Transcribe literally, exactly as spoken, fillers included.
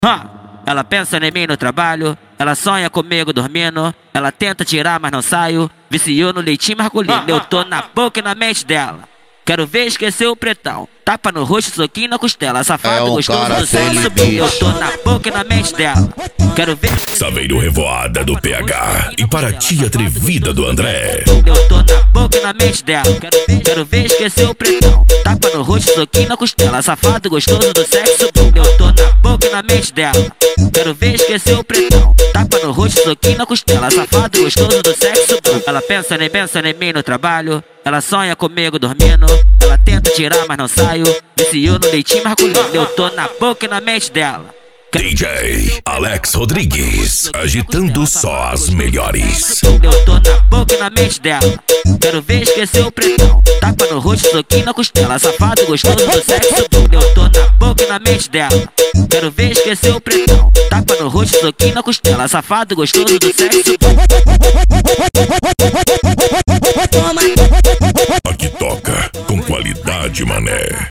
Ha! Ela pensa em mim no trabalho, ela sonha comigo dormindo, ela tenta tirar mas não saio, viciou no leitinho masculino, eu tô na boca e na mente dela. Quero ver esquecer o pretão, tapa no rosto, soquinho na costela, safado é um gostoso do sexo, eu tô na boca e na mente dela. Quero ver Saveiro Revoada do P H e para tia atrevida do André. Eu tô na boca e na mente dela. Quero ver, quero ver esquecer o pretão, tapa no rosto, soquinho na costela, safado gostoso do sexo. Eu tô na boca e na mente dela. Quero ver esquecer o pretão, tapa no rosto, soquinho na costela, safado gostoso do sexo. Ela pensa nem pensa em mim no trabalho, ela sonha comigo dormindo, ela tenta tirar mas não saio, viciou no leitinho masculino, eu tô na boca e na mente dela. D J Alex Rodrigues, agitando só as melhores. Eu tô na boca e na mente dela. Quero ver esquecer o pretão, tapa no rosto, soquinho na costela, safado gostoso do sexo. Eu tô na boca e na mente dela. Quero ver esquecer o pretão, tapa no rosto, soquinho na costela, safado gostoso do sexo. Aqui toca com qualidade, mané.